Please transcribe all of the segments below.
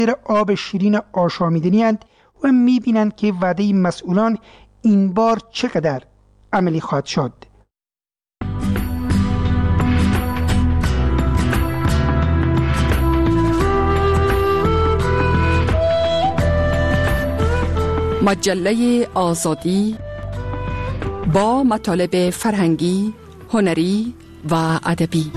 آب شیرین آشامیدنی اند و می‌بینند که وعده مسئولان این بار چقدر عملی خواهد شد. مجله آزادی با مطالب فرهنگی، هنری و ادبی.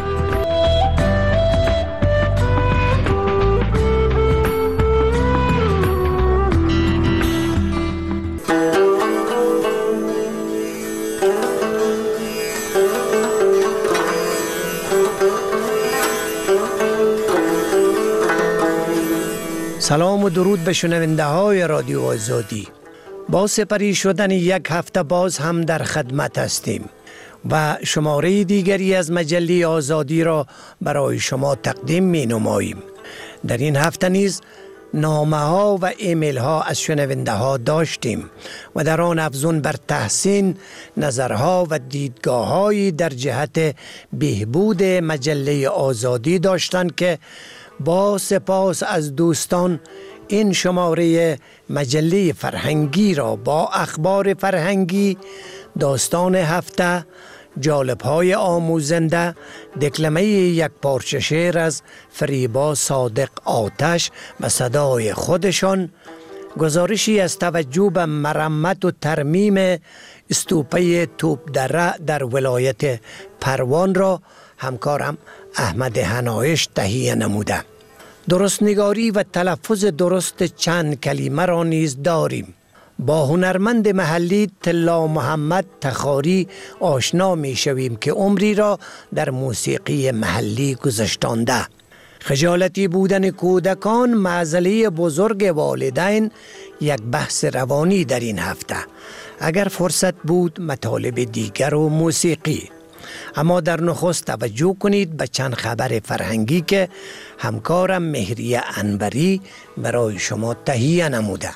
سلام و درود به شنونده های رادیو آزادی. با سپری شدن یک هفته باز هم در خدمت هستیم و شماره دیگری از مجله آزادی را برای شما تقدیم می نماییم. در این هفته نیز نامه ها و ایمیل ها از شنونده ها داشتیم و در آن افزون بر تحسین نظرها و دیدگاه های در جهت بهبود مجله آزادی داشتند که با سپاس از دوستان این شماره مجله فرهنگی را با اخبار فرهنگی، داستان هفته، جالب‌های آموزنده، دکلمه یک پارچه شعر از فریبا صادق آتش و صدای خودشان، گزارشی از توجه به مرمت و ترمیم استوپه توپ دره در ولایت پروان را همکارم احمد هنایش تهیه نموده. درستنگاری و تلفظ درست چند کلمه را نیز داریم. با هنرمند محلی طلا محمد تخاری آشنا می شویم که عمری را در موسیقی محلی گذشتانده. خجالتی بودن کودکان معضله بزرگ والدین یک بحث روانی در این هفته. اگر فرصت بود مطالب دیگر و موسیقی. اما در نخست توجه کنید به چند خبر فرهنگی که همکارم مهریه انوری برای شما تهیه نموده.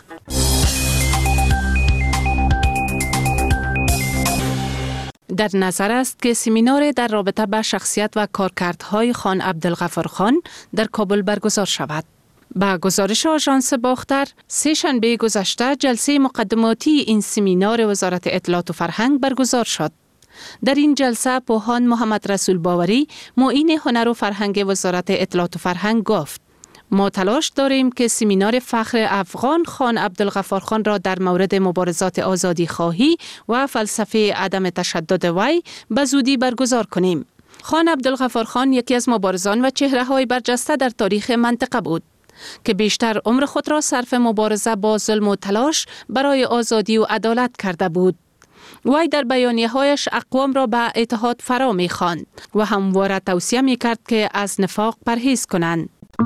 در نظر است که سمینار در رابطه با شخصیت و کارکردهای خان عبدالغفارخان در کابل برگزار شود. با گزارش آژانس باختر، سه شنبه گذشته جلسه مقدماتی این سمینار وزارت اطلاعات و فرهنگ برگزار شد. در این جلسه پوهان محمد رسول باوری، معین هنر و فرهنگ وزارت اطلاعات و فرهنگ گفت: ما تلاش داریم که سمینار فخر افغان خان عبدالغفارخان را در مورد مبارزات آزادی خواهی و فلسفه عدم تشدد وی به زودی برگزار کنیم. خان عبدالغفارخان یکی از مبارزان و چهره‌های برجسته در تاریخ منطقه بود که بیشتر عمر خود را صرف مبارزه با ظلم و تلاش برای آزادی و عدالت کرده بود. وی در بیانیه‌هایش اقوام را به اتحاد فرا می‌خواند و همواره توصیه می‌کرد که از نفاق پرهیز کنند.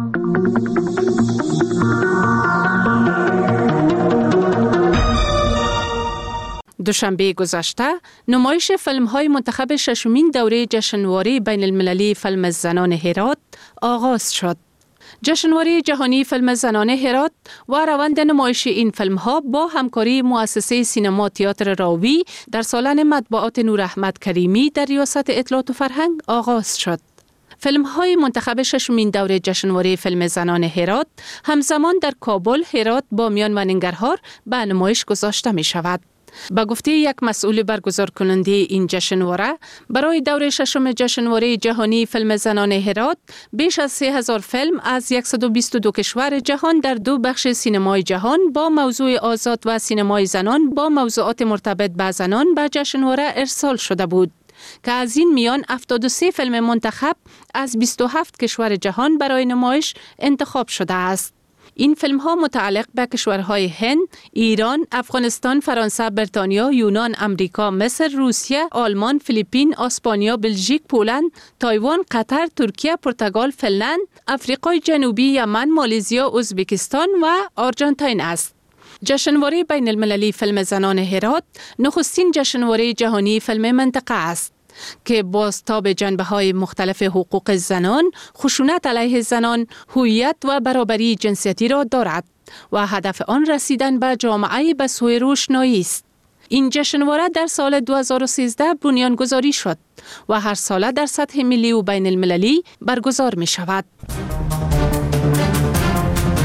دوشنبه گذشته نمایش فیلم‌های منتخب ششمین دوره جشنواره بین المللی فیلم زنان هرات آغاز شد. جشنواره جهانی فیلم زنان هرات و روند نمایش این فیلم‌ها با همکاری مؤسسه سینما تئاتر راوی در سالن مطبوعات نور احمد کریمی در ریاست اطلاعات و فرهنگ آغاز شد. فیلم‌های منتخب ششمین دوره جشنواره فیلم زنان هرات همزمان در کابل، هرات، بامیان و ننگرهار به نمایش گذاشته می‌شود. با گفته یک مسئول برگزار کننده این جشنواره، برای دوره ششم جشنواره جهانی فیلم زنان هرات بیش از 3000 فیلم از 122 کشور جهان در دو بخش سینمای جهان با موضوع آزاد و سینمای زنان با موضوعات مرتبط با زنان به جشنواره ارسال شده بود که از این میان 73 فیلم منتخب از 27 کشور جهان برای نمایش انتخاب شده است. این فیلم ها متعلق به کشورهای هند، ایران، افغانستان، فرانسه، بریتانیا، یونان، امریکا، مصر، روسیه، آلمان، فیلیپین، اسپانیا، بلژیک، پولند، تایوان، قطر، ترکیه، پرتغال، فنلند، آفریقای جنوبی، یمن، مالزیا، ازبکستان و آرژانتین است. جشنواره بین المللی فیلم زنان هرات نخستین جشنواره جهانی فیلم منطقه است که بازتاب جنبه‌های مختلف حقوق زنان، خشونت علیه زنان، هویت و برابری جنسیتی را دارد و هدف آن رسیدن به جامعه به سوی روشنایی است. این جشنواره در سال 2013 بنیانگذاری شد و هر ساله در سطح ملی و بین المللی برگزار می شود.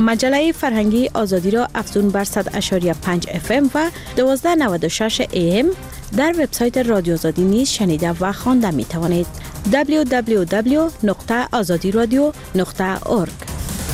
مجله فرهنگی آزادی را افزون بر 100.5 FM و 1296 AM در وبسایت رادیو آزادی نیز شنیده و خوانده می توانید. www.azadiradio.org.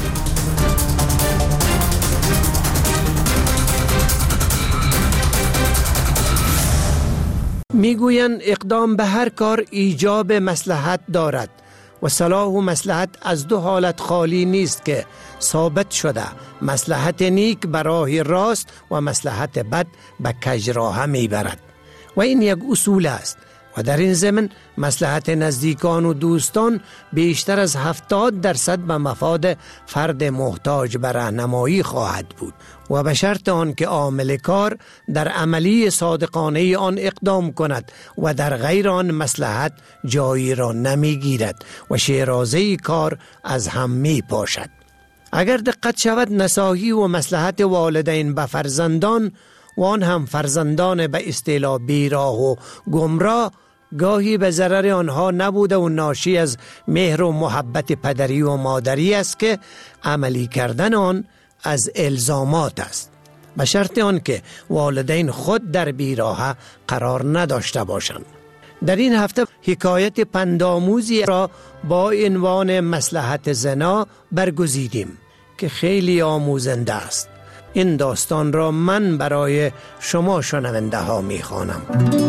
میگویند اقدام به هر کار ایجاب مصلحت دارد و صلاح و مصلحت از دو حالت خالی نیست که ثابت شده. مصلحت نیک به راه راست و مصلحت بد به کج راه میبرد و این یک اصول است و در این ضمن مصلحت نزدیکان و دوستان بیشتر از 70% به مفاد فرد محتاج به راهنمایی خواهد بود و به شرط آن که عامل کار در عملی صادقانه آن اقدام کند و در غیر آن مصلحت جایی را نمیگیرد و شیرازه کار از هم می پاشد. اگر دقت شود نصاحی و مصلحت والدین به فرزندان و آن هم فرزندان به اصطلاح بیراه و گمراه گاهی به ضرر آنها نبوده و ناشی از مهر و محبت پدری و مادری است که عملی کردن آن از الزامات است، به شرط آن که والدین خود در بیراه قرار نداشته باشند. در این هفته حکایت پندآموزی را با عنوان مصلحت زنا برگزیدیم که خیلی آموزنده است. این داستان را من برای شما شنونده ها می خوانم.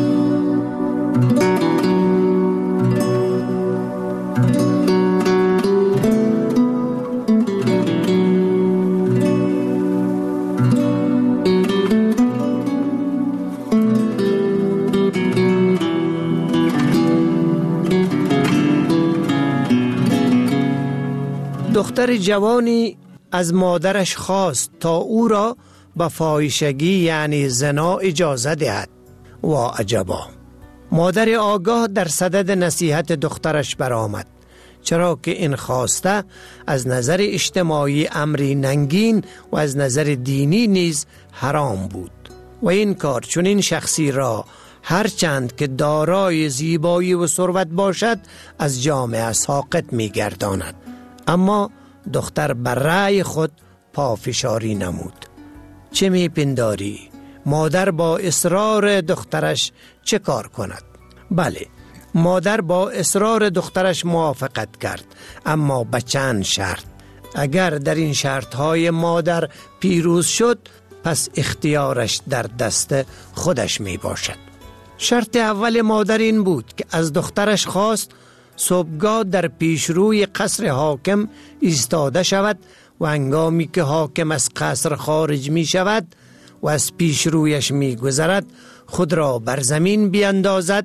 دختر جوانی از مادرش خواست تا او را به فاحشگی یعنی زنا اجازه دهد. و عجبا، مادر آگاه در صدد نصیحت دخترش برآمد، چرا که این خواسته از نظر اجتماعی امری ننگین و از نظر دینی نیز حرام بود و این کار چون این شخصی را هرچند که دارای زیبایی و ثروت باشد از جامعه ساقط می گرداند. اما دختر بر رأی خود پافشاری نمود. چه می پنداری؟ مادر با اصرار دخترش چه کار کند؟ بله، مادر با اصرار دخترش موافقت کرد، اما به چند شرط. اگر در این شرطهای مادر پیروز شد پس اختیارش در دست خودش می باشد. شرط اول مادر این بود که از دخترش خواست صبحگاه در پیشروی قصر حاکم ایستاده شود و هنگامی که حاکم از قصر خارج می شود و از پیشرویش می گذرد خود را بر زمین بیندازد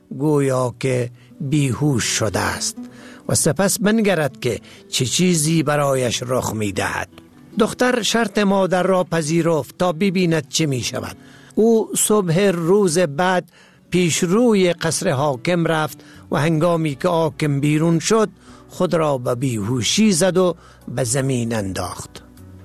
گویا که بیهوش شده است و سپس بنگرد که چه چیزی برایش رخ می دهد. دختر شرط مادر را پذیرفت تا ببیند چه می شود. او صبح روز بعد پیش روی قصر حاکم رفت و هنگامی که حاکم بیرون شد خود را به بیهوشی زد و به زمین انداخت.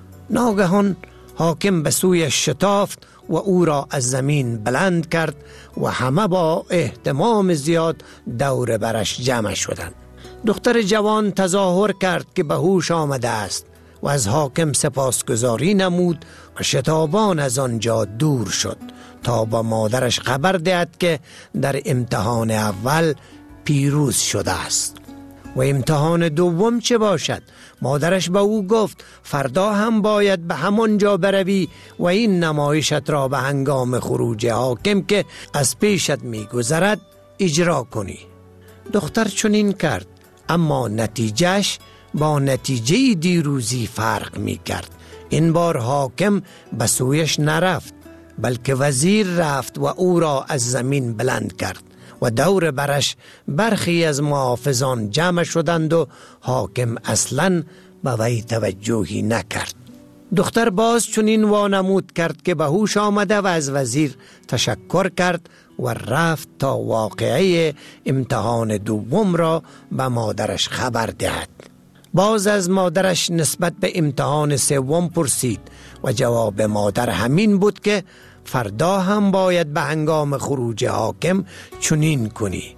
ناگهان حاکم به سویش شتافت و او را از زمین بلند کرد و همه با اهتمام زیاد دور برش جمع شدند. دختر جوان تظاهر کرد که به هوش آمده است و از حاکم سپاسگزاری نمود و شتابان از آنجا دور شد تا با مادرش خبر دهد که در امتحان اول پیروز شده است. و امتحان دوم چه باشد؟ مادرش به او گفت فردا هم باید به همان جا بروی و این نمایشت را به هنگام خروج حاکم که از پیشت می گذرد اجرا کنی. دختر چنین کرد، اما نتیجهش با نتیجه دیروزی فرق می کرد. این بار حاکم به سویش نرفت بلکه وزیر رفت و او را از زمین بلند کرد و دور برش برخی از محافظان جمع شدند و حاکم اصلاً به وی توجهی نکرد. دختر باز چنین وانمود کرد که به هوش آمده و از وزیر تشکر کرد و رفت تا واقعه امتحان دوم را به مادرش خبر دهد. باز از مادرش نسبت به امتحان سوم پرسید و جواب مادر همین بود که فردا هم باید به هنگام خروج حاکم چنین کنی.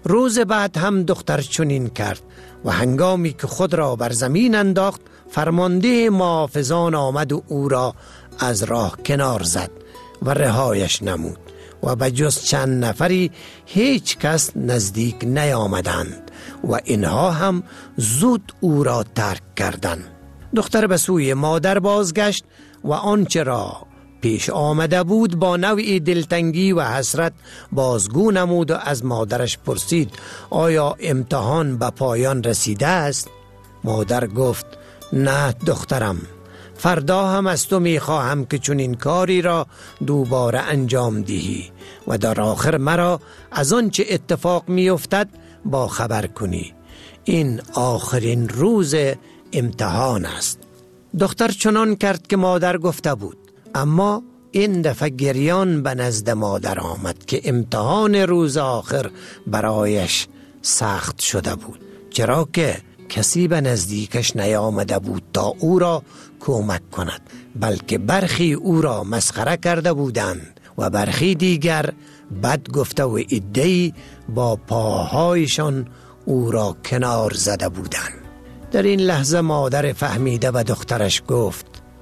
روز بعد هم دختر چنین کرد و هنگامی که خود را بر زمین انداخت فرمانده محافظان آمد و او را از راه کنار زد و رهایش نمود و به جز چند نفری هیچ کس نزدیک نیامدند و اینها هم زود او را ترک کردند. دختر به سوی مادر بازگشت و آنچه را پیش آمده بود با نوعی دلتنگی و حسرت بازگو نمود و از مادرش پرسید آیا امتحان به پایان رسیده است؟ مادر گفت نه دخترم، فردا هم از تو میخواهم که چون این کاری را دوباره انجام دهی و در آخر مرا از آنچه اتفاق میافتد با خبر کنی. این آخرین روز امتحان است. دختر چنان کرد که مادر گفته بود، اما این دفعه گریان به نزد مادر آمد که امتحان روز آخر برایش سخت شده بود، چرا که کسی به نزدیکش نیامده بود تا او را کمک کند، بلکه برخی او را مسخره کرده بودند و برخی دیگر بد گفته و عده‌ای با پاهایشان او را کنار زده بودند. در این لحظه مادر فهمیده و دخترش گفت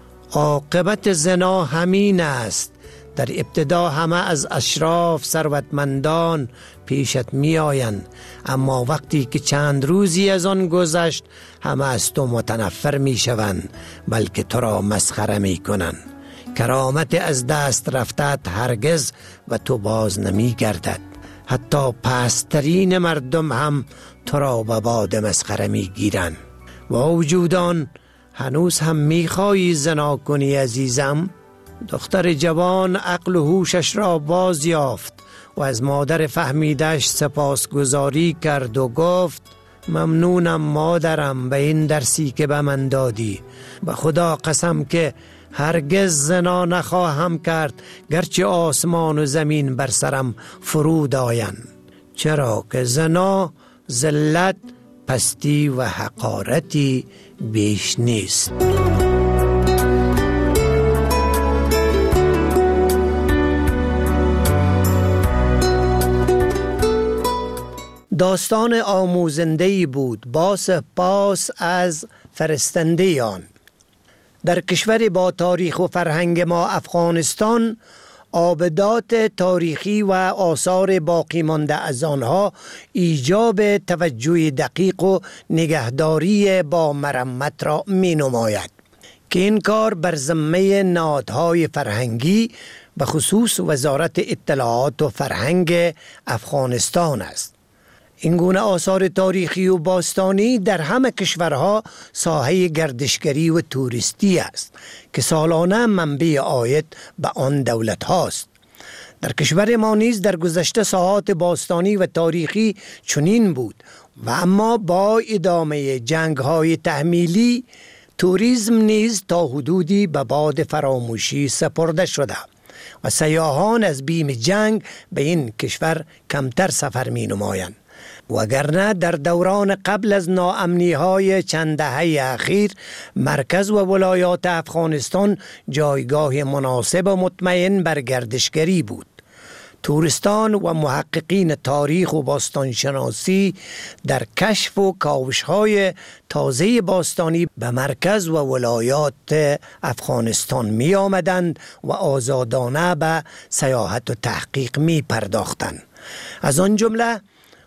عاقبت زنا همین است. در ابتدا همه از اشراف ثروتمندان پیشت می آیند، اما وقتی که چند روزی از آن گذشت همه از تو متنفر می شوند، بلکه تو را مسخره می کنند. کرامت از دست رفتت هرگز و تو باز نمی گردد. حتی پسترین مردم هم تو را به باد مسخره می گیرند. با وجودان هنوز هم می خواهی زنا کنی عزیزم؟ دختر جوان عقل و هوشش را باز یافت و از مادر فهمیدش سپاسگزاری کرد و گفت ممنونم مادرم به این درسی که به من دادی. به خدا قسم که هرگز زنا نخواهم کرد گرچه آسمان و زمین بر سرم فرود آیند، چرا که زنا ذلت، پستی و حقارتی بیش نیست. داستان آموزنده‌ای بود با سپاس از فرستنده آن. در کشور با تاریخ و فرهنگ ما افغانستان، آبدات تاریخی و آثار باقی مانده از آنها ایجاب توجه دقیق و نگهداری با مرمت را می نماید که این کار بر ذمه نهادهای فرهنگی به خصوص وزارت اطلاعات و فرهنگ افغانستان است. این گونه آثار تاریخی و باستانی در همه کشورها ساحه گردشگری و توریستی است که سالانه منبع عاید به آن دولت هاست. در کشور ما نیز در گذشته ساحات باستانی و تاریخی چنین بود و اما با ادامه جنگ های تحمیلی توریسم نیز تا حدودی به باد فراموشی سپرده شده و سیاحان از بیم جنگ به این کشور کمتر سفر می نمایند. وگرنه در دوران قبل از ناامنی‌های چند دهه اخیر مرکز و ولایات افغانستان جایگاه مناسب و مطمئن بر گردشگری بود. توریستان و محققین تاریخ و باستانشناسی در کشف و کاوش‌های تازه باستانی به مرکز و ولایات افغانستان می آمدند و آزادانه به سیاحت و تحقیق می پرداختند. از آن جمله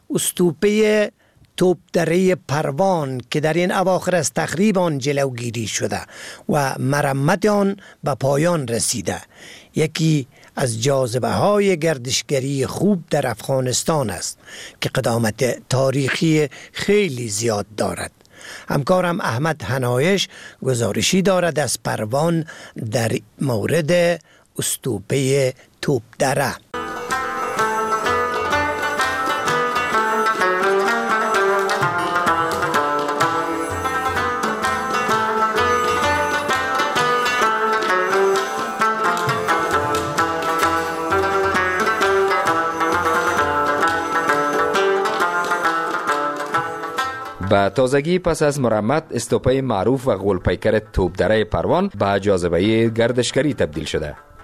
استوپه توپدره پروان که در این اواخر از تخریب آن جلوگیری شده و مرمت آن به پایان رسیده، یکی از جاذبه های گردشگری خوب در افغانستان است که قدامت تاریخی خیلی زیاد دارد. همکارم احمد حنایش گزارشی دارد از پروان در مورد استوپه توپدره. با تازگی پس از مرمت استوپه معروف و غول‌پیکر توپدره پروان به جاذبه گردشگری تبدیل شده.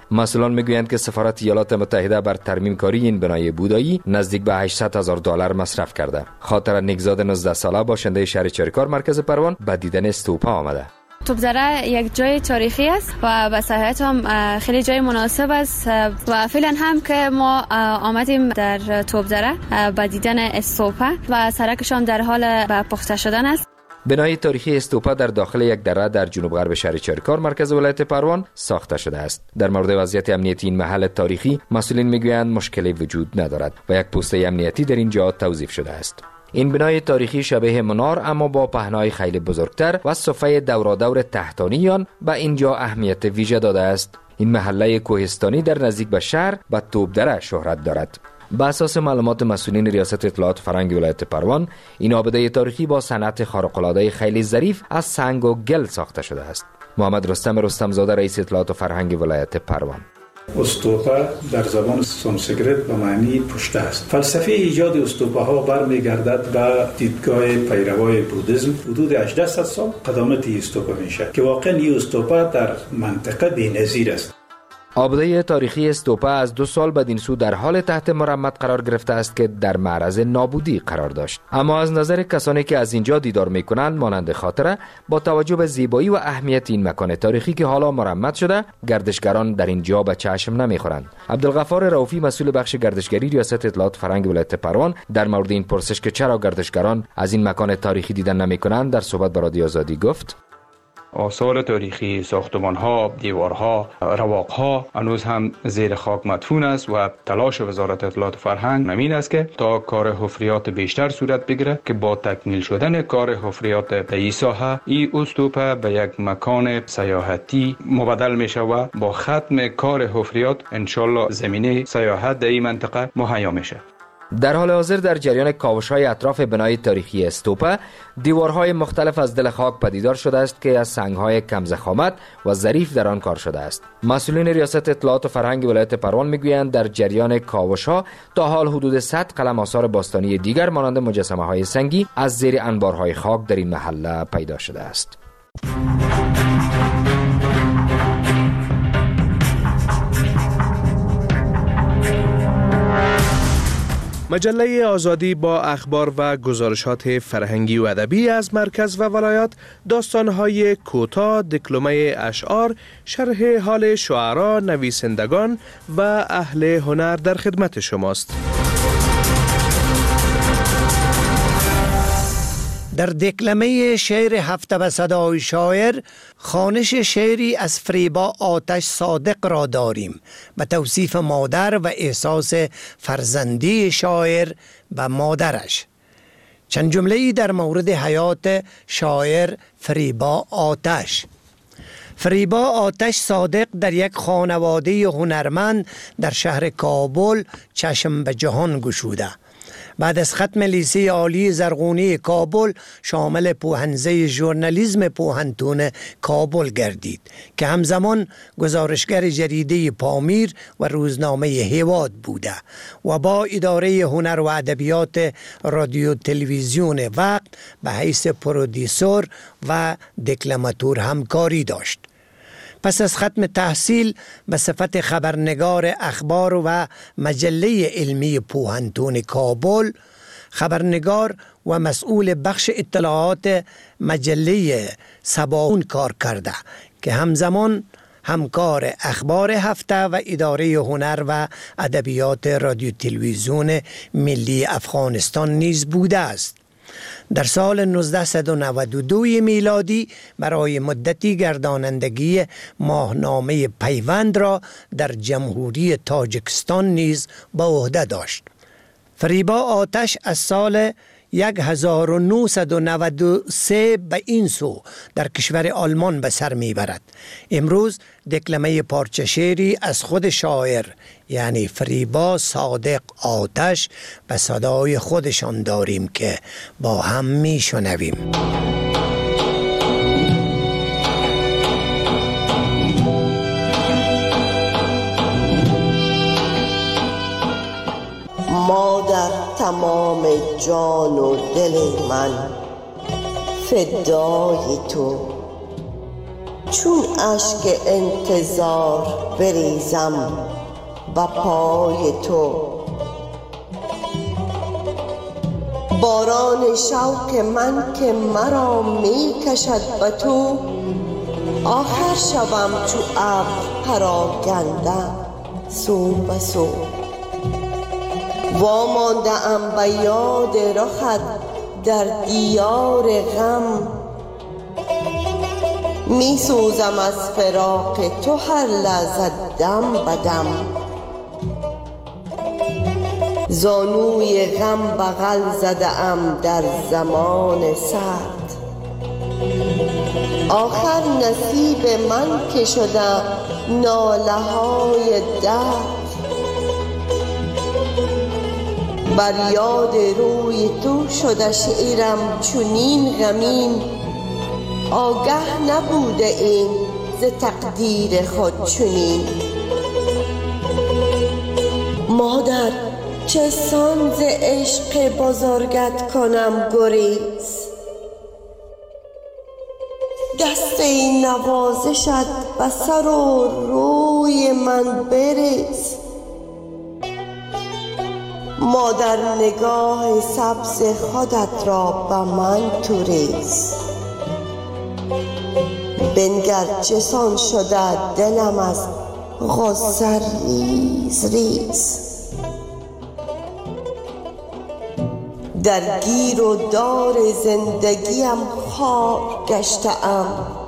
مسئولان میگویند که سفارت ایالات متحده بر ترمیم کاری این بنای بودایی نزدیک به $800,000 مصرف کرده. خاطر نیکزاد 19 ساله باشنده شهر چریکار مرکز پروان به دیدن استوپا آمده. توپزره یک جای تاریخی است و به صحت هم خیلی جای مناسب است و فعلا هم که ما آمدیم در توپزره به دیدن استوپا و سرکش هم در حال به پخته شدن است. بنای تاریخی استوپا در داخل یک دره در جنوب غرب شهر چریکار مرکز ولایت پروان ساخته شده است. در مورد وضعیت امنیتی این محل تاریخی مسئولین میگویند مشکلی وجود ندارد و یک پوسته امنیتی در اینجا توظیف شده است. این بنای تاریخی شبیه منار اما با پهنای خیلی بزرگتر و صفحه دورادور تحتانی آن به اینجا اهمیت ویژه داده است. این محله کوهستانی در نزدیک به شهر به توپدره شهرت دارد. به اساس معلومات مسئولین ریاست اطلاعات فرهنگ ولایت پروان، این آبده تاریخی با صنعت خارق‌العاده خیلی ظریف از سنگ و گل ساخته شده است. محمد رستمزاده رئیس اطلاعات فرهنگ ولایت پروان: استوپا در زبان سانسکریت به معنی پشته است. فلسفه ایجاد استوپاها برمیگردد به دیدگاه پیروای بودیسم. حدود 1800 سال قدامت استوپا میشه که واقعا این استوپا در منطقه بی‌نظیر است. آبده تاریخی استوپا از 2 سال بدین سو در حال تحت مرمت قرار گرفته است که در معرض نابودی قرار داشت. اما از نظر کسانی که از اینجا دیدار میکنند مانند خاطره، با توجه به زیبایی و اهمیت این مکان تاریخی که حالا مرمت شده، گردشگران در اینجا به چشم نمیخورند. عبدالغفار رؤوفی مسئول بخش گردشگری ریاست اطلاعات فرهنگ ولایت پروان در مورد این پرسش که چرا گردشگران از این مکان تاریخی دیدن نمیکنند در صحبت با رادیو آزادی گفت: آثار تاریخی، ساختمان‌ها، دیوارها، رواق‌ها هنوز هم زیر خاک مدفون است و تلاش وزارت اطلاعات فرهنگ همین است که تا کار حفریات بیشتر صورت بگیره که با تکمیل شدن کار حفریات در این ساحه، این استوپا به یک مکان سیاحتی مبدل میشه و با ختم کار حفریات انشالله زمینه سیاحت در این منطقه مهیا میشه. در حال حاضر در جریان کاوش‌های اطراف بنای تاریخی استوپا، دیوارهای مختلف از دل خاک پدیدار شده است که از سنگ‌های کم ضخامت و ظریف در آن کار شده است. مسئولین ریاست اطلاعات و فرهنگ ولایت پروان میگویند در جریان کاوش‌ها تا حال حدود 100 قلم آثار باستانی دیگر مانند مجسمه‌های سنگی از زیر انبارهای خاک در این محله پیدا شده است. مجله آزادی با اخبار و گزارشات فرهنگی و ادبی از مرکز و ولایات، داستان‌های کوتاه، دکلمه اشعار، شرح حال شعرا، نویسندگان و اهل هنر در خدمت شماست. در دکلمه شعر هفته به صدای شاعر، خوانش شعری از فریبا آتش صادق را داریم به توصیف مادر و احساس فرزندی شاعر به مادرش. چند جمله‌ای در مورد حیات شاعر فریبا آتش. فریبا آتش صادق در یک خانواده هنرمند در شهر کابل چشم به جهان گشوده. بعد از ختم لیسه عالی زرغونی کابل شامل پوهنزه ژورنالیسم پوهنتون کابل گردید که همزمان گزارشگر جریده پامیر و روزنامه هیواد بوده و با اداره هنر و ادبیات رادیو تلویزیون وقت به حیث پرودیسور و دکلماتور همکاری داشت. پس از ختم تحصیل به صفت خبرنگار اخبار و مجله علمی پوهنتون کابل، خبرنگار و مسئول بخش اطلاعات مجله صباحون کار کرده که همزمان همکار اخبار هفته و اداره هنر و ادبیات رادیو تلویزیون ملی افغانستان نیز بوده است. در سال 1992 میلادی برای مدتی گردانندگی ماهنامه پیوند را در جمهوری تاجیکستان نیز به عهده داشت. فریبا آتش از سال 1993 به این سو در کشور آلمان به سر میبرد. امروز دکلمه پارچه شعری از خود شاعر یعنی فریبا صادق آتش به صدای خودشان داریم که با هم میشنویم. مادر تمام جان و دل من فدای تو، چون اشک انتظار بریزم به پای تو. باران شوق من که مرا می کشد به تو، آخر شوم چو ابر پراکنده سو به سو. وامانده ام به یاد رخت در دیار غم، می سوزم از فراق تو هر لحظه دم به دم. زانوی غم بغل زده ام در زمان سرد، آخر نصیب من که شده ناله های درد. بر یاد روی تو شده شعرم چنین غمین، آگه نبوده این ز تقدیر خود چنین. مادر چه سان ز عشق بزرگت کنم گریز، دست این نوازشت به سر و روی من بریز. مادر نگاه سبز خودت را به من تو ریز، بنگر چسان شده دلم از غصه ریز ریز. در گیر و دار زندگیم خار گشتم،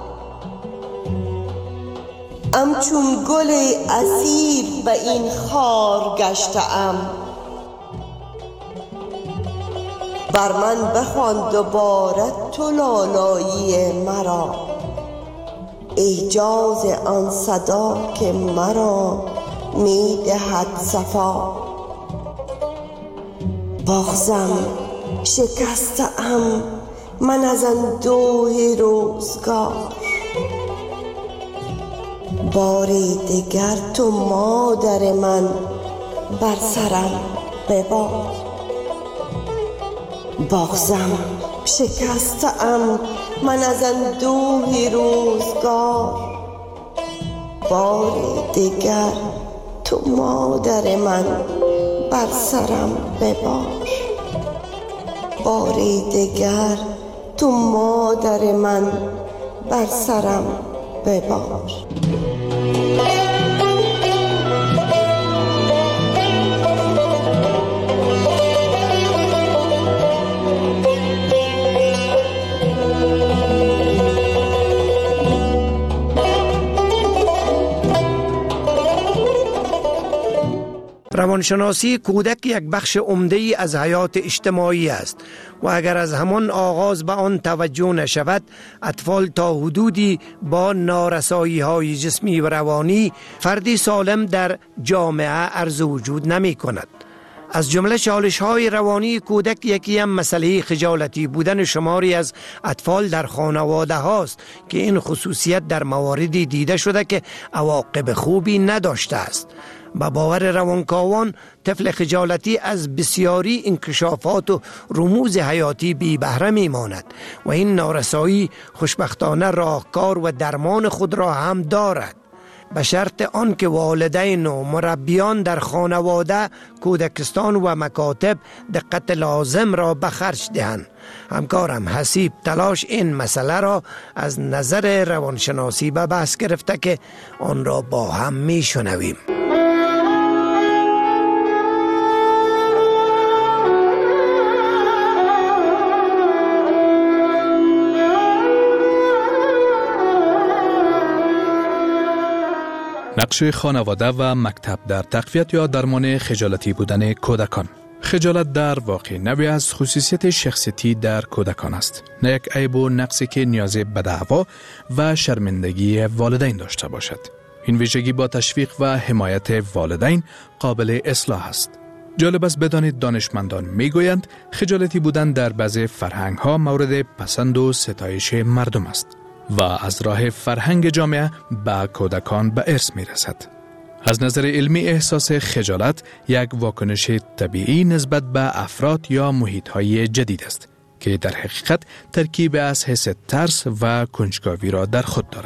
همچون گل اسیر به این خار گشتم. بر من بخوان دوباره تو لالایی مرا، ایجاز آن صدا که مرا می دهد صفا. بغضم شکستم من از اندوه روزگار، باری دیگر تو مادر من بر سرم ببار. بغضم شکستم من از اندوه روزگار، باری دیگر تو مادر من بر سرم ببار. باری دیگر تو مادر من بر سرم ببار. روانشناسی کودک یک بخش عمده‌ای از حیات اجتماعی است و اگر از همان آغاز به آن توجه نشود، اطفال تا حدودی با نارسایی‌های جسمی و روانی فردی سالم در جامعه عرض وجود نمی کند. از جمله چالش‌های روانی کودک یکی هم مسئله خجالتی بودن شماری از اطفال در خانواده هاست که این خصوصیت در مواردی دیده شده که عواقب خوبی نداشته است. با باور روانکاوان طفل خجالتی از بسیاری انکشافات و رموز حیاتی بی بهره می ماند و این نارسایی خوشبختانه راهکار و درمان خود را هم دارد، به شرط آن که والدین و مربیان در خانواده، کودکستان و مکاتب دقت لازم را به خرج دهند. همکارم حسیب تلاش این مسئله را از نظر روانشناسی به بحث گرفته که آن را با هم می شنویم. نقش خانواده و مکتب در تقویت یا درمان خجالتی بودن کودکان. خجالت در واقع نوعی از خصوصیت شخصیتی در کودکان است، نه یک عیب و نقصی که نیاز به دعوا و شرمندگی والدین داشته باشد. این ویژگی با تشویق و حمایت والدین قابل اصلاح است. جالب است بدانید دانشمندان میگویند خجالتی بودن در بعضی فرهنگ‌ها مورد پسند و ستایش مردم است و از راه فرهنگ جامعه به کودکان به ارث می رسد. از نظر علمی احساس خجالت یک واکنش طبیعی نسبت به افراد یا محیط‌های جدید است که در حقیقت ترکیب از حس ترس و کنجکاوی را در خود دارد.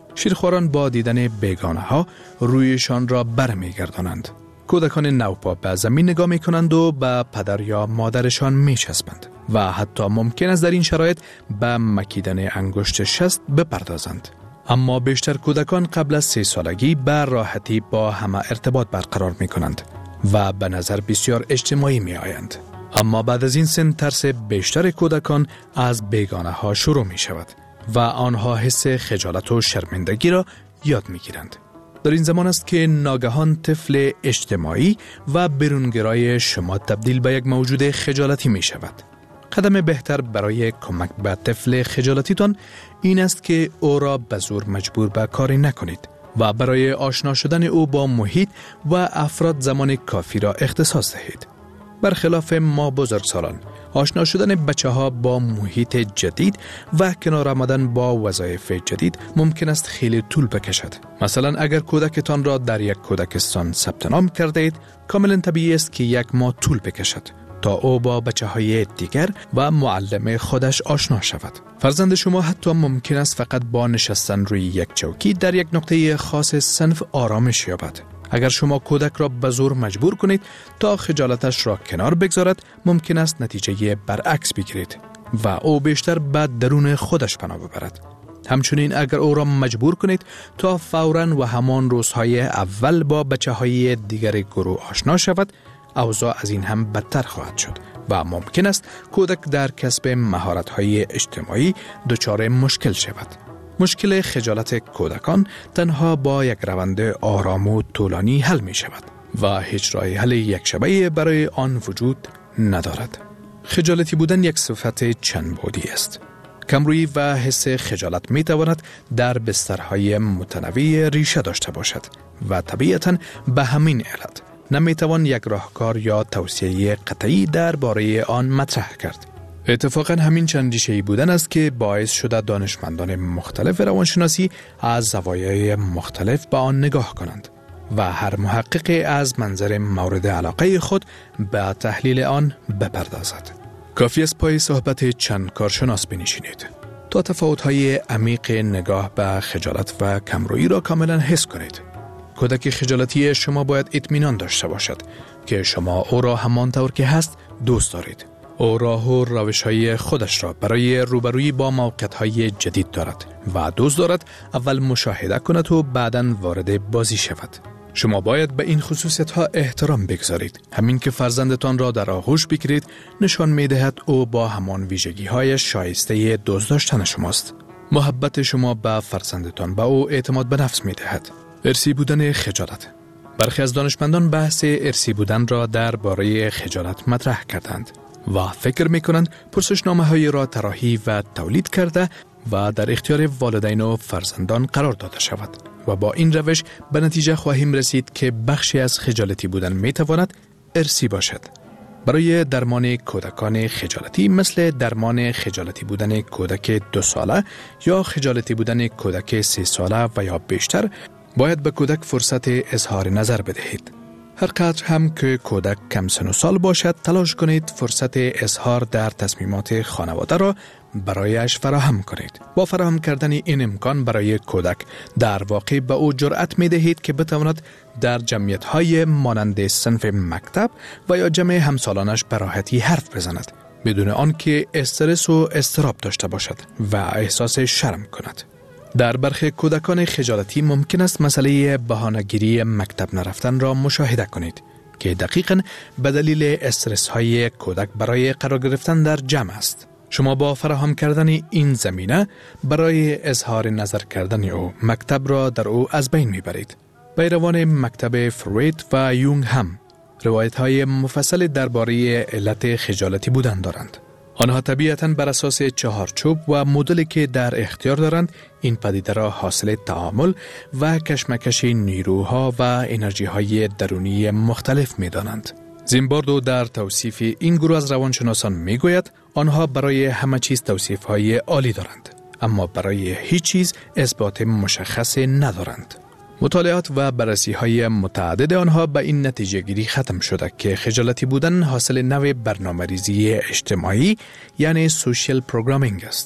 شیرخواران با دیدن بیگانه ها رویشان را برمیگردانند. کودکان نوپا به زمین نگاه می کنند و به پدر یا مادرشان می چسبند و حتی ممکن است در این شرایط به مکیدن انگشت شست بپردازند. اما بیشتر کودکان قبل از 3 سالگی به راحتی با همه ارتباط برقرار می کنند و به نظر بسیار اجتماعی می آیند. اما بعد از این سن ترس بیشتر کودکان از بیگانه ها شروع می شود و آنها حس خجالت و شرمندگی را یاد می گیرند. در این زمان است که ناگهان طفل اجتماعی و برونگرای شما تبدیل به یک موجود خجالتی می شود. قدم بهتر برای کمک به طفل خجالتیتان این است که او را به زور مجبور به کاری نکنید و برای آشنا شدن او با محیط و افراد زمان کافی را اختصاص دهید. برخلاف ما بزرگسالان، آشنا شدن بچه ها با محیط جدید و کنار آمدن با وظایف جدید ممکن است خیلی طول بکشد. مثلا اگر کودکتان را در یک کودکستان ثبت نام کرده اید، کاملا طبیعی است که 1 ماه طول بکشد تا او با بچه های دیگر و معلم خودش آشنا شود. فرزند شما حتی ممکن است فقط با نشستن روی یک چوکی در یک نقطه خاص صنف آرامش یابد. اگر شما کودک را به زور مجبور کنید تا خجالتش را کنار بگذارد، ممکن است نتیجه برعکس بگیرید و او بیشتر به درون خودش پناه ببرد. همچنین اگر او را مجبور کنید تا فوراً و همان روزهای اول با بچه‌های دیگر گروه آشنا شود، اوضاع از این هم بدتر خواهد شد و ممکن است کودک در کسب مهارت‌های اجتماعی دچار مشکل شود. مشکل خجالت کودکان تنها با یک روند آرام و طولانی حل می شود و هیچ راه حل یک شبه برای آن وجود ندارد. خجالتی بودن یک صفت چند بعدی است. کمرویی و حس خجالت می تواند در بسترهای متنوع ریشه داشته باشد و طبیعتاً به همین علت نمی توان یک راهکار یا توصیه قطعی درباره آن مطرح کرد. اتفاقاً همین چند ریشه‌ای بودن است که باعث شده دانشمندان مختلف روانشناسی از زوایای مختلف به آن نگاه کنند و هر محقق از منظر مورد علاقه خود به تحلیل آن بپردازد. کافی است پای صحبت چند کارشناس بنشینید تا تفاوت‌های عمیق نگاه به خجالت و کمرویی را کاملاً حس کنید. کودک خجالتی شما باید اطمینان داشته باشد که شما او را همانطور که هست دوست دارید. او راه و روش‌های خودش را برای روبرویی با موقعیت‌های جدید دارد و دوست دارد اول مشاهده کند و بعداً وارد بازی شود. شما باید به این خصوصیت‌ها احترام بگذارید. همین که فرزندتان را در آغوش بگیرید نشان می‌دهد او با همان ویژگی‌های شایسته دوست داشتن شماست. محبت شما به فرزندتان به او اعتماد به نفس می‌دهد. ارثی بودن خجالت. برخی از دانشمندان بحث ارثی بودن را درباره خجالت مطرح کردند و فکر می‌کنند پرسشنامه‌هایی را طراحی و تولید کرده و در اختیار والدین و فرزندان قرار داده شود و با این روش به نتیجه خواهیم رسید که بخشی از خجالتی بودن می‌تواند ارثی باشد. برای درمان کودکان خجالتی مثل درمان خجالتی بودن کودک 2 ساله یا خجالتی بودن کودک 3 ساله و یا بیشتر، باید به کودک فرصت اظهار نظر بدهید. هر قدر هم که کودک کم سن و سال باشد، تلاش کنید فرصت اظهار در تصمیمات خانواده را برایش فراهم کنید. با فراهم کردن این امکان برای کودک در واقع به او جرأت می دهید که بتواند در جمعیت‌های مانند صنف مکتب و یا جمع همسالانش به راحتی حرف بزند بدون آنکه استرس و اضطراب داشته باشد و احساس شرم کند. در برخی کودکان خجالتی ممکن است مسئله بهانه‌گیری مکتب نرفتن را مشاهده کنید که دقیقاً به دلیل استرس های کودک برای قرار گرفتن در جمع است. شما با فراهم کردن این زمینه برای اظهار نظر کردن او مکتب را در او از بین میبرید. پیروان مکتب فروید و یونگ هم روایت های مفصل درباره علت خجالتی بودن دارند. آنها طبیعتاً بر اساس چهارچوب و مدلی که در اختیار دارند این پدیده را حاصل تعامل و کشمکش نیروها و انرژی‌های درونی مختلف می‌دانند. زیمباردو در توصیف این گروه از روانشناسان می‌گوید آنها برای همه چیز توصیف‌های عالی دارند، اما برای هیچ چیز اثبات مشخص ندارند. مطالعات و بررسی‌های متعدد آنها به این نتیجه گیری ختم شده که خجالتی بودن حاصل نوع برنامه‌ریزی اجتماعی یعنی سوشیل پروگرامینگ است.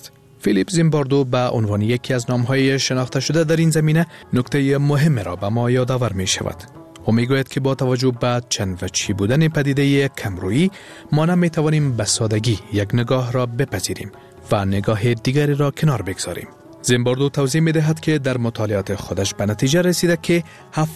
فیلیپ زیمباردو به عنوان یکی از نام‌های شناخته شده در این زمینه نکته مهم را به ما یادآور می شود. او می گوید که با توجه به چند وجهی بودن پدیده کمرویی ما نمی توانیم به سادگی یک نگاه را بپذیریم و نگاه دیگری را کنار بگذاریم. زیمباردو توضیح می دهد که در مطالعات خودش به نتیجه رسیده که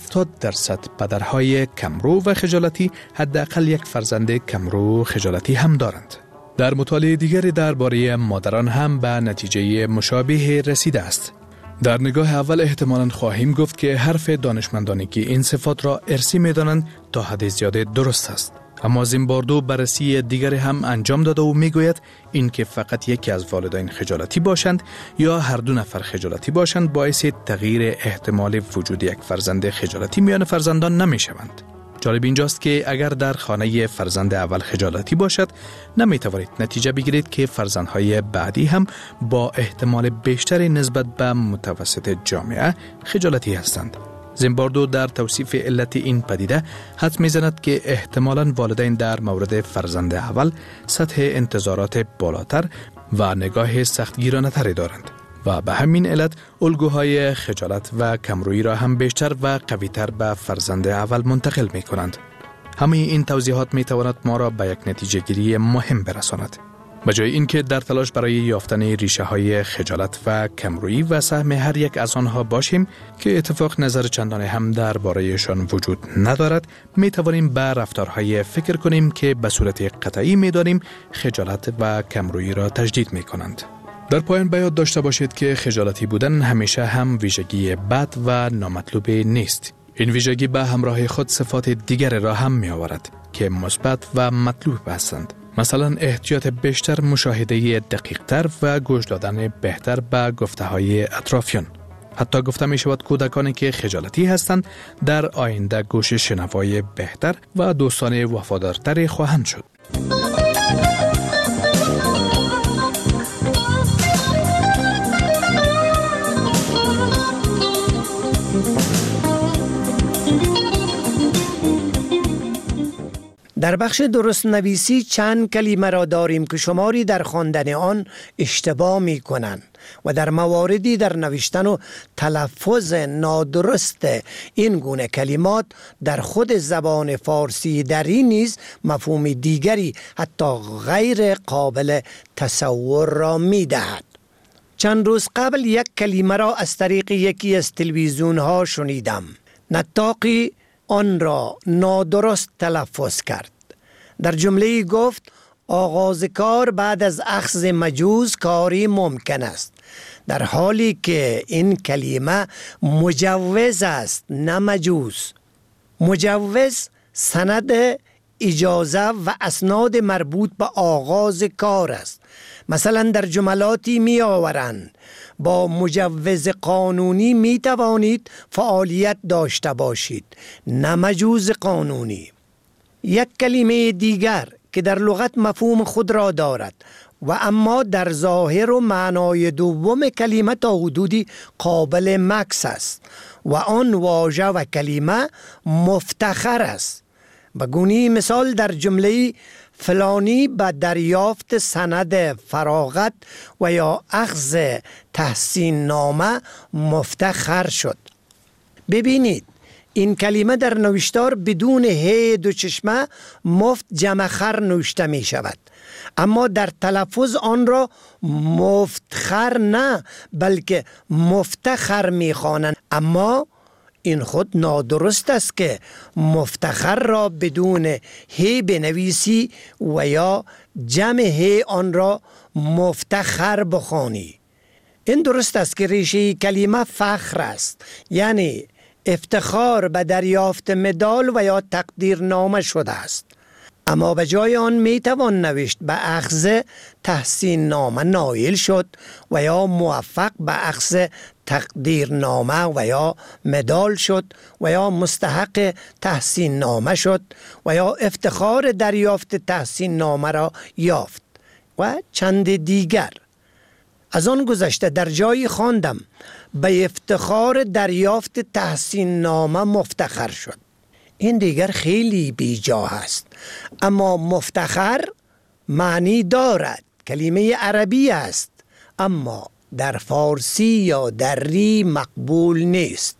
70% پدرهای کمرو و خجالتی حداقل یک فرزند کمرو خجالتی هم دارند. در مطالعه دیگری درباره مادران هم به نتیجه مشابه رسیده است. در نگاه اول احتمالاً خواهیم گفت که حرف دانشمندانی که این صفات را ارثی می دانند تا حد زیاده درست است. اما زیمباردو بررسی دیگری هم انجام داده و می گوید این که فقط یکی از والدین خجالتی باشند یا هر دو نفر خجالتی باشند باعث تغییر احتمال وجود یک فرزند خجالتی میان فرزندان نمی شوند. جالب اینجاست که اگر در خانه فرزند اول خجالتی باشد نمی توانید نتیجه بگیرید که فرزندهای بعدی هم با احتمال بیشتری نسبت به متوسط جامعه خجالتی هستند. زیمباردو در توصیف علت این پدیده حدس می‌زند که احتمالاً والدین در مورد فرزند اول سطح انتظارات بالاتر و نگاه سختگیرانه‌تری دارند و به همین علت الگوهای خجالت و کمرویی را هم بیشتر و قوی‌تر به فرزند اول منتقل می‌کنند. همه این توضیحات می‌تواند ما را به یک نتیجه گیری مهم برساند. به جای اینکه در تلاش برای یافتن ریشه های خجالت و کمرویی و سهم هر یک از آنها باشیم که اتفاق نظر چندانی هم درباره‌شان وجود ندارد، می توانیم به رفتارهای فکر کنیم که به صورت قطعی می دانیم خجالت و کمرویی را تجدید می کنند. در پایان به یاد داشته باشید که خجالتی بودن همیشه هم ویژگی بد و نامطلوب نیست. این ویژگی به همراه خود صفات دیگر را هم می آورد که مثبت و مطلوب هستند. مثلا احتیاط بیشتر، مشاهده دقیق‌تر و گوش دادن بهتر به گفته‌های اطرافیان. حتی گفته می شود کودکانی که خجالتی هستند در آینده گوش شنوای بهتر و دوستان وفادارتری خواهند شد. در بخش درست نویسی چند کلمه را داریم که شماری در خواندن آن اشتباه می کنند و در مواردی در نوشتن و تلفظ نادرست این گونه کلمات در خود زبان فارسی در این نیز مفهوم دیگری حتی غیر قابل تصور را می دهد. چند روز قبل یک کلمه را از طریق یکی از تلویزیون ها شنیدم. نطاقی آن را نادرست تلفظ کرد. در جمله گفت آغاز کار بعد از اخذ مجوز کاری ممکن است، در حالی که این کلمه مجوز است نه مجوز. مجوز سند اجازه و اسناد مربوط به آغاز کار است. مثلا در جملاتی می آورند با مجوز قانونی می توانید فعالیت داشته باشید، نه مجوز قانونی. یک کلمه دیگر که در لغت مفهوم خود را دارد و اما در ظاهر و معنای دوم کلمه تا حدودی قابل مکث است و آن واژه و کلمه مفتخر است. به گونه مثال در جمله فلانی به دریافت سند فراغت و یا اخذ تحسین نامه مفتخر شد. ببینید این کلمه در نوشتار بدون هی دو چشمه مفت جمع خر نوشته می شود، اما در تلفظ آن را مفتخر نه بلکه مفتخر می خوانند. اما این خود نادرست است که مفتخر را بدون هی بنویسی و یا جمع هی آن را مفتخر بخوانی. این درست است که ریشه کلمه فخر است، یعنی افتخار به دریافت مدال و یا تقدیرنامه شده است، اما به جای آن می توان نوشت به اخذ تحسین نامه نایل شد و یا موفق به اخذ تقدیرنامه و یا مدال شد و یا مستحق تحسین نامه شد و یا افتخار دریافت تحسین نامه را یافت و چند دیگر. از آن گذشته در جایی خواندم به افتخار دریافت تحسین نامه مفتخر شد. این دیگر خیلی بیجا است، اما مفتخر معنی دارد، کلمه عربی است، اما در فارسی یا دری مقبول نیست.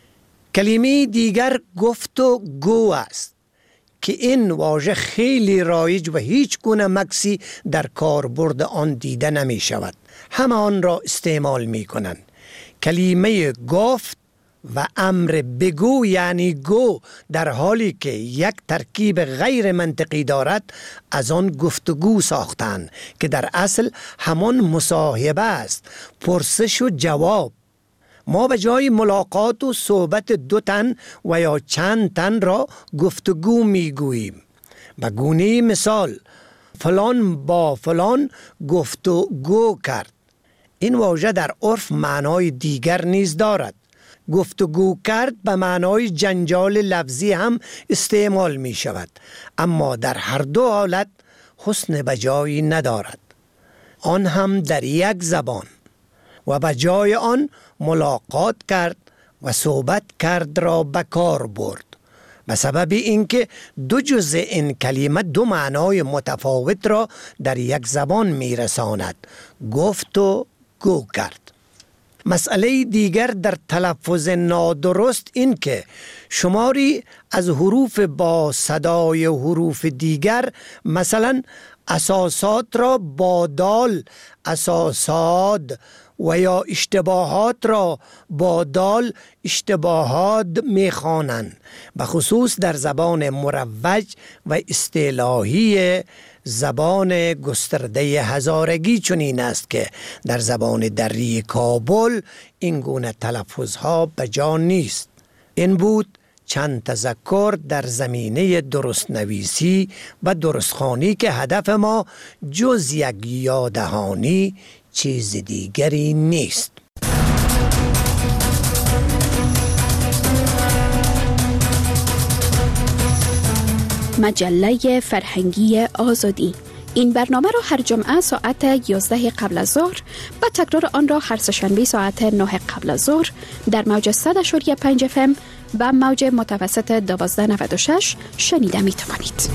کلمه دیگر گفت و گو است که این واژه خیلی رایج و هیچ گونه مکسی در کاربرد آن دیده نمی شود. همه آن را استعمال می کنند. کلمه گفت و امر بگو یعنی گو در حالی که یک ترکیب غیر منطقی دارد از آن گفتگو ساختند که در اصل همان مصاحبه است، پرسش و جواب. ما به جای ملاقات و صحبت دو تن و یا چند تن را گفتگو می گوییم. به گونه مثال فلان با فلان گفتگو کرد. این واژه در عرف معنای دیگر نیز دارد. گفتگو کرد به معنای جنجال لفظی هم استعمال می شود، اما در هر دو حالت حسن بجایی ندارد، آن هم در یک زبان. و به جای آن ملاقات کرد و صحبت کرد را به کار برد، به سبب اینکه دو جزء این کلمه دو معنای متفاوت را در یک زبان می رساند، گفت و گو کرد. مسئله دیگر در تلفظ نادرست این که شماری از حروف با صدای حروف دیگر، مثلا اساسات را با دال اساساد و یا اشتباهات را با دال اشتباهات می‌خوانند. به خصوص در زبان مروج و اصطلاحی زبان گسترده هزارگی چنین است که در زبان دری کابل این گونه تلفظها به جا نیست. این بود چند تذکر در زمینه درست نویسی و درستخوانی که هدف ما جز یک یاددهانی چیز دیگری نیست. مجله فرهنگی آزادی. این برنامه را هر جمعه ساعت 11 قبل از ظهر و تکرار آن را هر سه‌شنبه ساعت 9 قبل از ظهر در موج 100.5 FM و موج متوسط 1296 شنیده می توانید.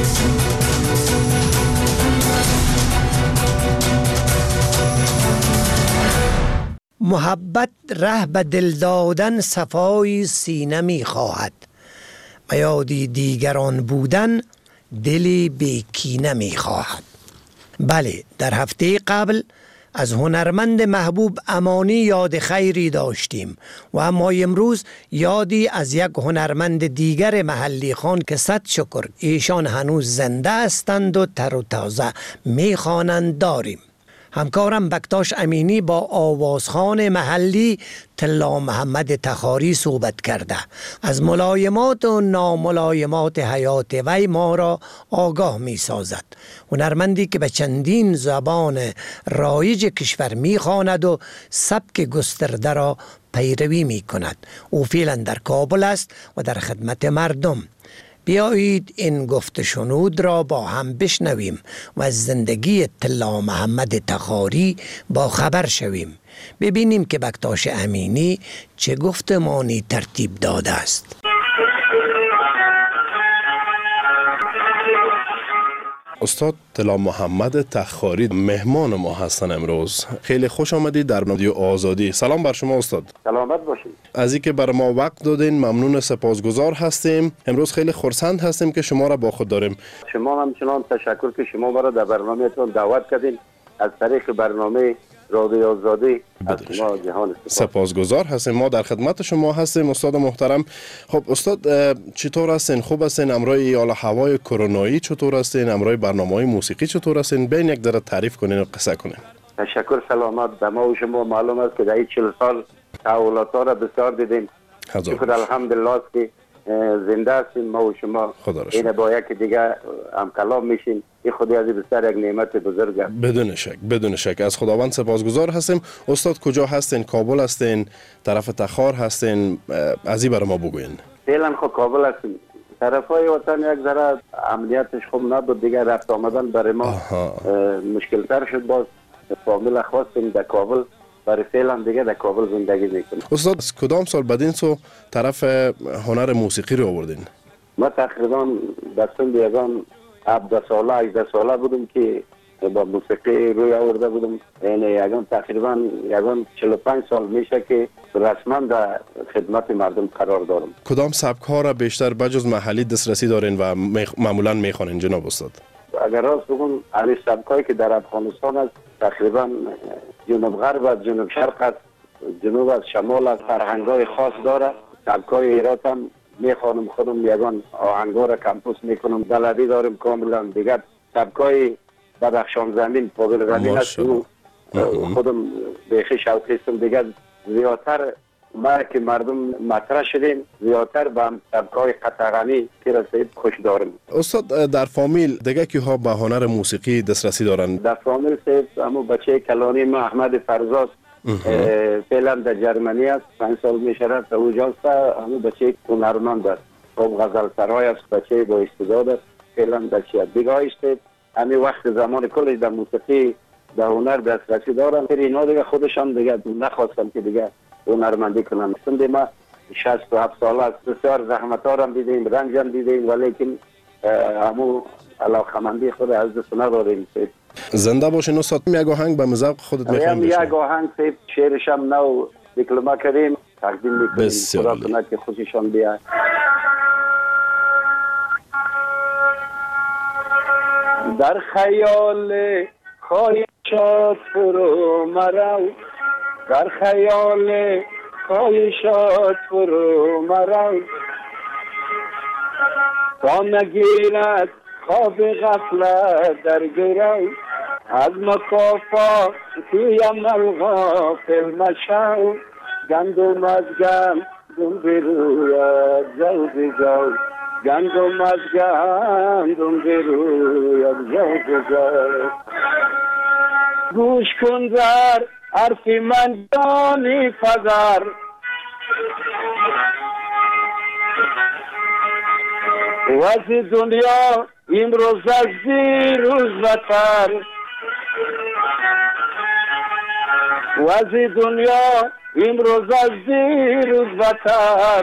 محبت ره به دل دادن صفای سینه می خواهد و یادی دیگران بودن دلی بیکینه می خواهد. بله، در هفته قبل از هنرمند محبوب امانی یاد خیری داشتیم و اما امروز یادی از یک هنرمند دیگر محلی خان که صد شکر ایشان هنوز زنده هستند و تر و تازه می خوانند داریم. همکارم بکتاش امینی با آوازخوان محلی طلا محمد تخاری صحبت کرده. از ملایمات و ناملایمات حیات وی ما را آگاه می سازد. هنرمندی که به چندین زبان رایج کشور می خواند و سبک گسترده را پیروی می کند. او فعلا در کابل است و در خدمت مردم. بیایید این گفت شنود را با هم بشنویم و از زندگی طلا محمد تخاری با خبر شویم. ببینیم که بکتاش امینی چه گفتمانی ترتیب داده است. استاد طلا محمد تخاری مهمان ما هستن امروز. خیلی خوش آمدید در رادیو آزادی. سلام بر شما استاد. سلامت باشید. از اینکه بر ما وقت دادین ممنون، سپاسگزار هستیم. امروز خیلی خرسند هستیم که شما را با خود داریم. شما همچنان تشکر که شما ما را در برنامهتون دعوت کردین. از طریق برنامه رادیو آزادی از شما جهان سپاسگزار هستیم. ما در خدمت شما هستیم استاد محترم. خب استاد چطور هستین؟ خوب هستین؟ امروی حال هوای کرونایی چطور هستین؟ امروی برنامه‌های موسیقی چطور هستین؟ بین یک ذره تعریف کنین و قصه کنین. تشکر. سلامت. به ما و شما معلوم است که در این 40 سال تحولات‌ها را بسیار دیدیم. شکر الحمدلله که زنده هستیم ما و شما. این با یک دیگه هم کلام میشین. این خودی از بسیار یک نعمت بزرگ است. بدون شک از خداوند سپاسگزار هستیم. استاد کجا هستین؟ کابل هستین؟ طرف تخار هستین؟ از این برای ما بگوین. فعلا خب کابل هستیم. طرفای وطن یک ذره امنیتش خوب نبود دیگه، رفت آمدن برای ما مشکل تر شد. باز فامیل خواستیم در کابل، برای فعلا دیگه در کابل زندگی میکنیم. استاد از کدام سال بدین سو طرف هنر موسیقی رو آوردین؟ ما تقریبا در سن 17 ساله 18 ساله بودم که با موسیقی روی آورده بودم. یعنی تقریبا 45 سال میشه که رسما در خدمت مردم قرار دارم. کدام سبک ها را بیشتر بجز محلی دسترسی دارین و معمولا میخوانین جناب استاد؟ اگر راست بگم علی سبکایی که در افغانستان است تقریبا جنوب غرب و جنوب شرق است، جنوب از شمال از فرهنگای خاص داره. سبکای هرات هم میخوانم، خودم یگان آهنگا را کمپوس میکنم، بلدی دارم کاملا. دیگر سبکای بدخشان زمین پابل غنی است، خودم بیخی شوقی هستم. دیگر زیادتر ما که مردم مطرح شدیم زیادتر به سبکای قطغنی که رسید خوش دارم. استاد در فامیل دیگه که ها به هنر موسیقی دسترسی دارن؟ در فامیل سید همون بچه کلانی ما احمد فرزاست، فعلا در جرمنی است، 5 سال میشه در اونجاست. همون بچه هنرمند است، خب غزل سرای است، بچه با استعداد است، فعلا در شهر دیگه است. همین وقت زمان کلش در موسیقی در هنر دسترسی دارن. اینا دیگه خودشان دیگه نخواستم که دیگه هنرمندی کنم. ما 67 سال است، بسیار زحمت ها هم دیدیم، رنج هم دیدیم، ولیکن همو علاقمندی خود از دست نداریم. زنده باشین استاد. یک آهنگ به مذاق خودت میخوایم بشنویم. یک آهنگ شعرش هم نو دیکلمه کردیم تقدیم میکنیم. خدا کنه که خوششان بیاد. در خیال خواهشات فرو مرو، در خیال خواهشات فرو مرو، تا نگیرد خواب غفلت در گرو، از مکافات توی عمل غافل مشو، گندم از گندم بروید زود جو، گندم از گندم بروید زود جو. گوش کن در حرفی من جانی فزر، وزی دنیا امروز از دیروز بتر، وزی دنیا امروز از دیروز بتر.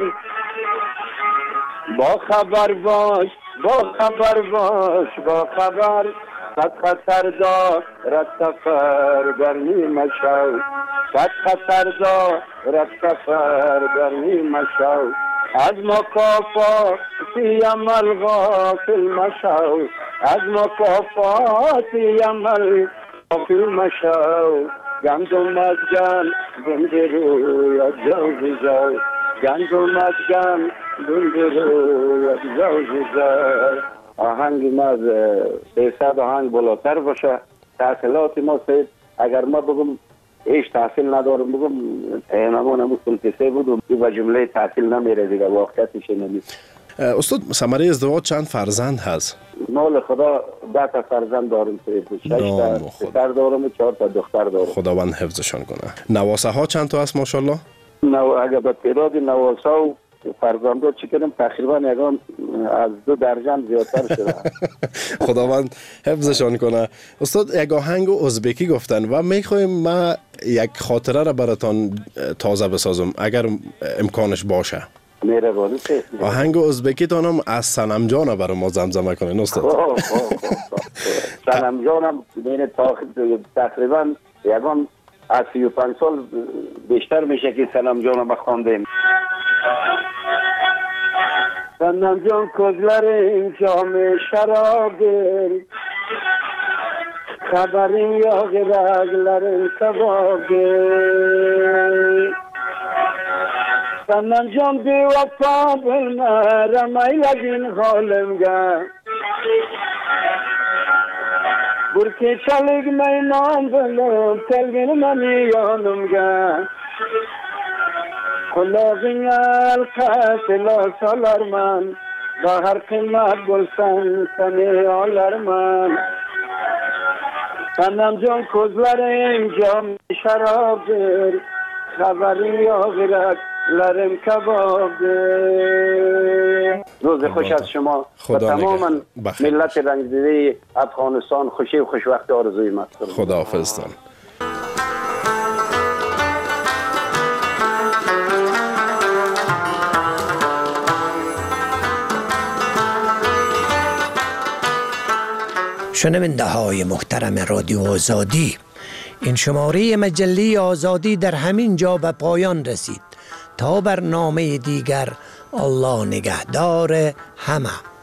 با خبر باش، با خبر باش، با خبر، صد خطر دارد سفر در نیمه شو، صد خطر دارد سفر در نیمه شو. از مکافاتی عمل غافل مشو، از مکافاتی عمل غافل مشو. گندم از گندم بروید زود جو، گندم از گندم بروید زود جو. آهنگ ما از 300 آهنگ بالاتر باشه. تحصیلات ما سید اگر ما بگم هیچ تحصیل ندارم بگم نمون همون سلطسه بودم و جمله تحصیل نمیره دیگه، واقعیتش نمیست. استاد ثمره ازدواج چند فرزند هست؟ مال خدا 10 تا فرزند دارم سید، 6 تا پسر دارم و 4 تا دختر دارم. خداوند حفظشان کنه. نواسه ها چند تا هست ماشاءالله؟ اگر به تعداد نواسه و فرزندان چی کردم تقریبا یکان از 2 درجه زیادتر شده. خداوند حفظشان کنه. استاد یک آهنگ ازبکی گفتن و میخوایم ما یک خاطره را براتان تازه بسازم اگر امکانش باشه. مهربانی. آهنگ ازبکی تانم از صنم جان برای ما زمزمه کنین استاد. صنم جانم بین تقریبا یکان از 35 سال بیشتر میشه که صنم جانم بخواندیم. صنم جان کجلر این جام شراب دل، خبرین یا غرقلر کباب دل. صنم جان بی وفا بالمرم ایلگین خالم گم، برکی چلگ مینام بلوم تلگین منی یانم گم. خلابین القتل سالر من، با هر قیمت گلسن سنی آلر من. صنم جان کزلر اینجا شراب در، خبری یا غیرت لرم کباب در. روز خوش از شما و تماما ملت رنجدیده افغانستان خوشی و خوشوقتی آرزوی ما. خدا حافظتان. شنونده های محترم رادیو آزادی، این شماره مجله آزادی در همین جا به پایان رسید. تا برنامه دیگر، الله نگهدار همه.